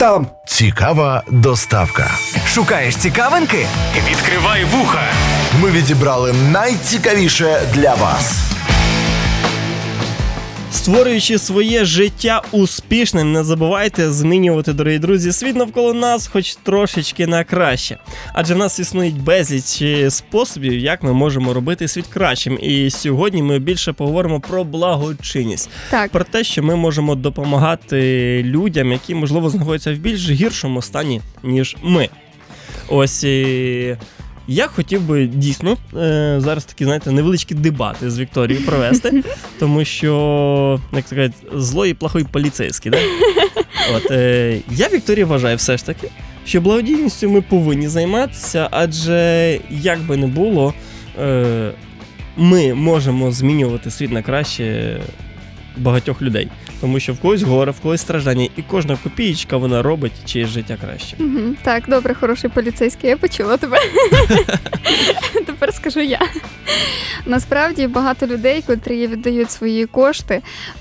там? Цікава доставка. Шукаєш цікавинки? Відкривай вуха. Ми відібрали найцікавіше для вас. Створюючи своє життя успішним, не забувайте змінювати, дорогі друзі, світ навколо нас хоч трошечки на краще. Адже в нас існують безліч способів, як ми можемо робити світ кращим. І сьогодні ми більше поговоримо про благочинність. Так. Про те, що ми можемо допомагати людям, які, можливо, знаходяться в більш гіршому стані, ніж ми. Ось... Я хотів би дійсно зараз такі, знаєте, невеличкі дебати з Вікторією провести, тому що, як сказати, злой і плохой поліцейський, да? От, я, Вікторія, вважаю все ж таки, що благодійністю ми повинні займатися, адже, як би не було, ми можемо змінювати світ на краще багатьох людей. Тому що в когось горе, в когось страждання, і кожна копієчка, вона робить чиєсь життя краще. Угу. Так, добре, хороший поліцейський, я почула тебе. Тепер скажу я. Насправді багато людей, котрі віддають свої кошти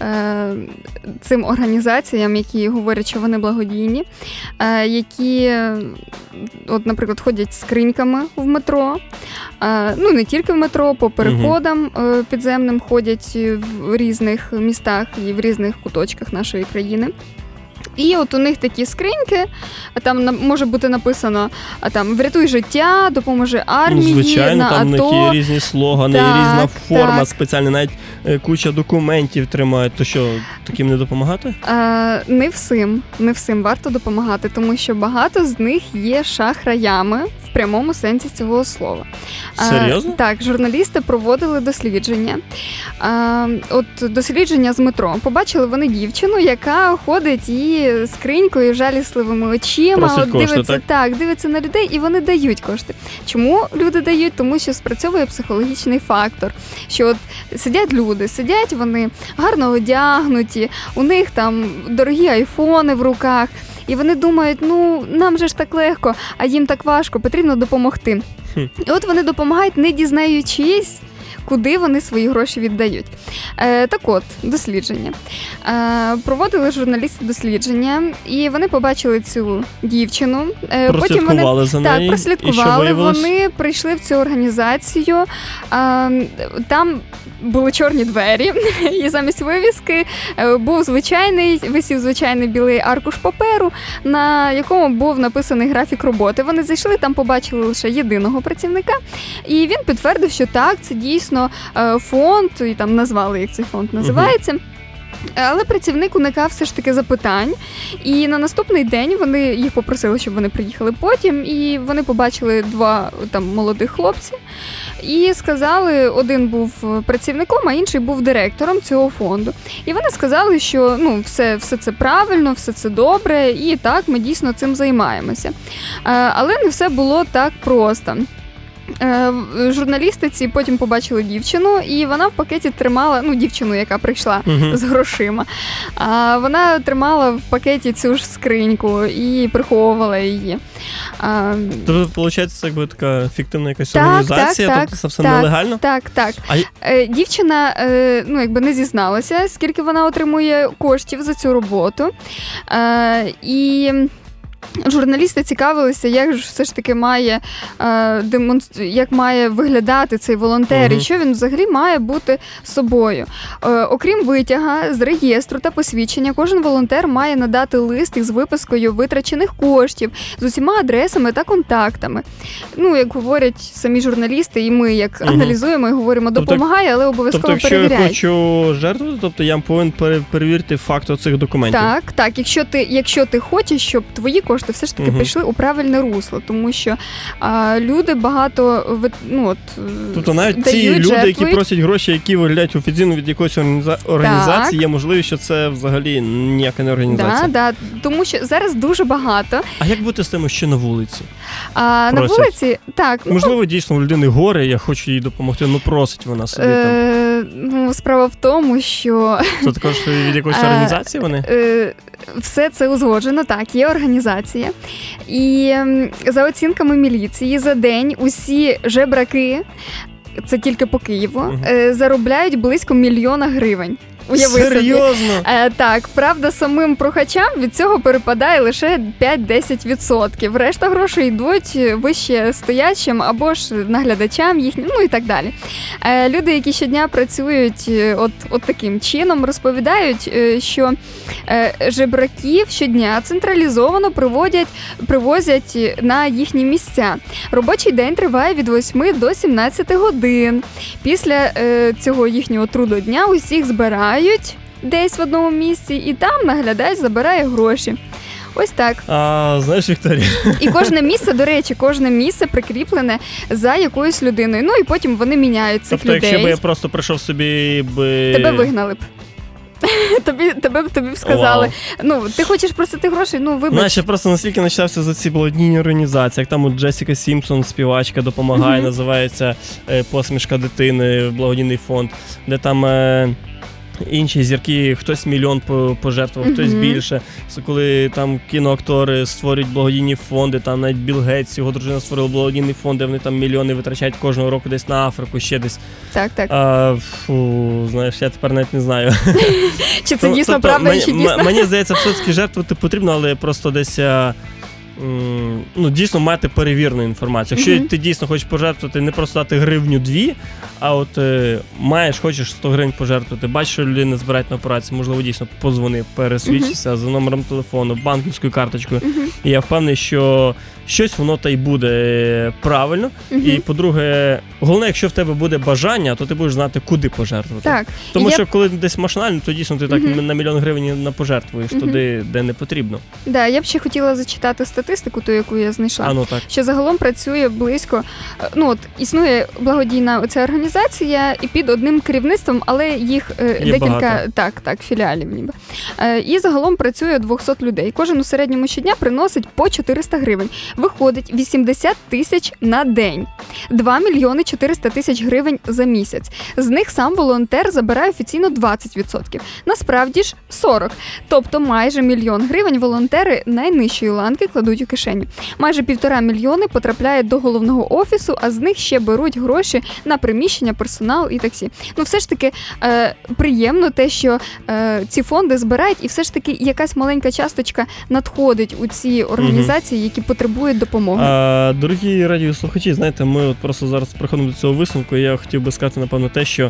цим організаціям, які говорять, що вони благодійні, які, от, наприклад, ходять з скриньками в метро, ну не тільки в метро, по переходам підземним ходять в різних містах і в різних куточках нашої країни. І от у них такі скриньки, там може бути написано, врятуй життя, допоможи армії, звичайно, на там АТО. У них є різні слогани, так, різна форма так. спеціальна, навіть куча документів тримають. То що, таким не допомагати? Не всім варто допомагати, тому що багато з них є шахраями в прямому сенсі цього слова. Серйозно? Так, журналісти проводили дослідження. От дослідження з метро. Побачили вони дівчину, яка ходить і скринькою, жалісливими очима, от дивиться, дивиться на людей, і вони дають кошти. Чому люди дають? Тому що спрацьовує психологічний фактор. Що от сидять вони гарно одягнуті, у них там дорогі айфони в руках, і вони думають, ну, нам же ж так легко, а їм так важко, потрібно допомогти. І от вони допомагають, не дізнаючись, куди вони свої гроші віддають. Так от, дослідження. Проводили журналісти дослідження, і вони побачили цю дівчину. Потім вони за нею. Так, прослідкували. Вони прийшли в цю організацію. Там були чорні двері, і замість вивіски висів звичайний білий аркуш паперу, на якому був написаний графік роботи. Вони зайшли, там побачили лише єдиного працівника, і він підтвердив, що так, це дійсно фонд, і там назвали, як цей фонд називається. Але працівник уникав все ж таки запитань, і на наступний день вони їх попросили, щоб вони приїхали потім, і вони побачили два там молодих хлопці, і сказали, один був працівником, а інший був директором цього фонду. І вони сказали, що все це правильно, все це добре, і так, ми дійсно цим займаємося. Але не все було так просто. Журналістиці потім побачили дівчину, і вона в пакеті тримала, дівчину, яка прийшла з грошима, вона тримала в пакеті цю ж скриньку і приховувала її. Тобто, виходить, це якби така фіктивна якась організація, тобто це все нелегально? Так. Дівчина, не зізналася, скільки вона отримує коштів за цю роботу. І журналісти цікавилися, як ж все ж таки як має виглядати цей волонтер, і що він взагалі має бути собою. Окрім витяга з реєстру та посвідчення, кожен волонтер має надати лист із випискою витрачених коштів, з усіма адресами та контактами. Як говорять самі журналісти, і ми, як аналізуємо і говоримо, допомагає, але обов'язково перевіряй. Тобто, якщо я хочу жертвувати, тобто я повинен перевірити факт оцих документів? Так. Якщо ти хочеш, щоб твої кошти все ж таки пішли у правильне русло, тому що люди багато тобто навіть ці люди, жертвують. які просять гроші, які виглядають офіційно від якоїсь організації, є можливість, що це взагалі ніяка не організація. Так, тому що зараз дуже багато. А як бути з тим, що на вулиці? На вулиці, так. Можливо, дійсно, у людини горе, я хочу їй допомогти, просить вона собі там. Справа в тому, що... Це також від якоїсь організації вони? Все це узгоджено, так, є організація. І за оцінками міліції, за день усі жебраки, це тільки по Києву, заробляють близько 1 мільйона гривень. Уяви собі. Серйозно? Так, правда, самим прохачам від цього перепадає лише 5-10%. Решта грошей йдуть вище стоячим або ж наглядачам їхнім, ну і так далі. Люди, які щодня працюють от таким чином, розповідають, що жебраків щодня централізовано привозять на їхні місця. Робочий день триває від 8 до 17 годин. Після цього їхнього трудодня усіх збирають десь в одному місці, і там наглядач забирає гроші. Ось так. Знаєш, Вікторія? І кожне місце, до речі, прикріплене за якоюсь людиною. Ну і потім вони міняють цих людей. Тобто, якщо б я просто прийшов собі Тебе вигнали б. Тобі б сказали, ти хочеш просити грошей, вибач. Знаєш, я просто настільки начався за ці благодійні організації, як там Джесіка Сімпсон, співачка, допомагає, називається «Посмішка дитини», благодійний фонд, де там інші зірки, хтось мільйон пожертвував, хтось більше. Коли там кіноактори створюють благодійні фонди, там навіть Білл Гейтс, його дружина створила благодійний фонд, де вони там мільйони витрачають кожного року десь на Африку, ще десь. Так. Знаєш, я тепер навіть не знаю. Чи це дійсно правда, чи дійсно? Мені здається, все-таки жертвувати потрібно, але просто десь дійсно мати перевірену інформацію. Якщо ти дійсно хочеш пожертвувати, не просто дати гривню 2, а от хочеш 100 гривень пожертвувати, бачиш, що людина збирають на операцію, можливо, дійсно подзвони, пересвідчися за номером телефону, банківською карточкою. І я впевнений, що щось воно та й буде правильно. І, по-друге, головне, якщо в тебе буде бажання, то ти будеш знати, куди пожертвувати. Так. Тому що коли десь машинально, то дійсно ти так на 1 мільйон гривень напожертвуєш туди, де не потрібно. Да, я б ще хотіла зачитати статистику, ту, яку я знайшла. Що загалом працює близько, існує благодійна оця організація і під одним керівництвом, але їх декілька філіалів ніби. І загалом працює 200 людей. Кожен у середньому щодня приносить по 400 гривень. Виходить 80 тисяч на день. 2 мільйони 400 тисяч гривень за місяць. З них сам волонтер забирає офіційно 20%. Насправді ж 40%. Тобто майже 1 мільйон гривень волонтери найнижчої ланки кладуть у кишеню. Майже 1,5 мільйони потрапляє до головного офісу, а з них ще беруть гроші на приміщення, персонал і таксі. Все ж таки приємно те, що ці фонди збирають, і все ж таки якась маленька часточка надходить у ці організації, які потребують допомоги. Дорогі радіослухачі, знаєте, ми от просто зараз приходимо до цього висновку, і я хотів би сказати, напевно, те, що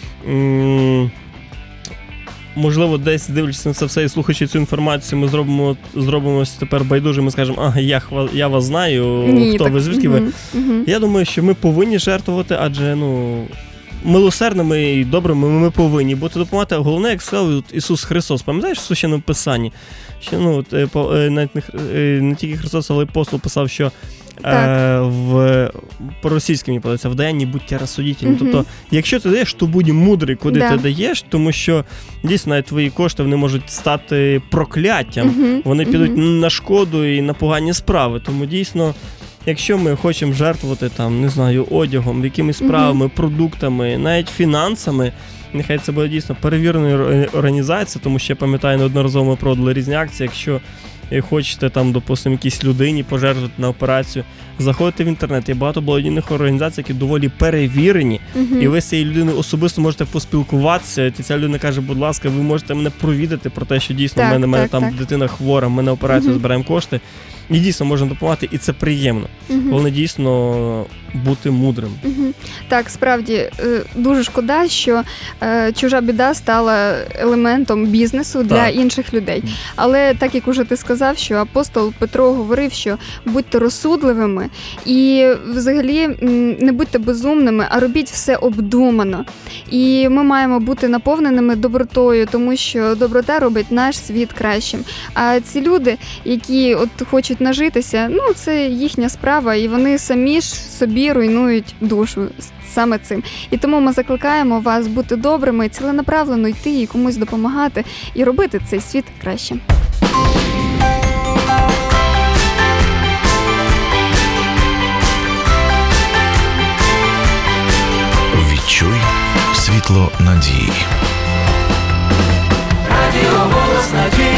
можливо, десь дивлячись на це все і слухаючи цю інформацію, ми зробимо тепер байдуже, ми скажемо, я вас знаю, хто ви, звідки ви. Я думаю, що ми повинні жертвувати, адже, милосердними і добрими ми повинні бути допомагати. Головне, як сказав Ісус Христос, пам'ятаєш в Священному Писанні? Що, навіть не тільки Христос, але апостол писав, що по-російськи мені подається, в даянні будьте розсудительні. Тобто, якщо ти даєш, то будь мудрий, куди ти даєш, тому що дійсно навіть твої кошти вони можуть стати прокляттям. Вони підуть на шкоду і на погані справи. Тому дійсно, якщо ми хочемо жертвувати там, не знаю, одягом, якимись справами, продуктами, навіть фінансами, нехай це буде дійсно перевірена організація, тому що я пам'ятаю, неодноразово ми проводили різні акції. Якщо хочете там, допустимо, якійсь людині пожертвувати на операцію, заходите в інтернет, є багато благодійних організацій, які доволі перевірені, і ви з цією людиною особисто можете поспілкуватися, і ця людина каже, будь ласка, ви можете мене провідати про те, що дійсно в мене там дитина хвора, ми на операцію збираємо кошти. І дійсно можна допомагати, і це приємно. Головне дійсно бути мудрим. Так, справді, дуже шкода, що чужа біда стала елементом бізнесу для інших людей. Але так, як уже ти сказав, що апостол Петро говорив, що будьте розсудливими і взагалі не будьте безумними, а робіть все обдумано. І ми маємо бути наповненими добротою, тому що доброта робить наш світ кращим. А ці люди, які хочуть нажитися, це їхня справа, і вони самі ж собі руйнують душу саме цим. І тому ми закликаємо вас бути добрими, ціленаправлено йти і комусь допомагати, і робити цей світ кращим. Відчуй світло надії. Радіо «Голос надії».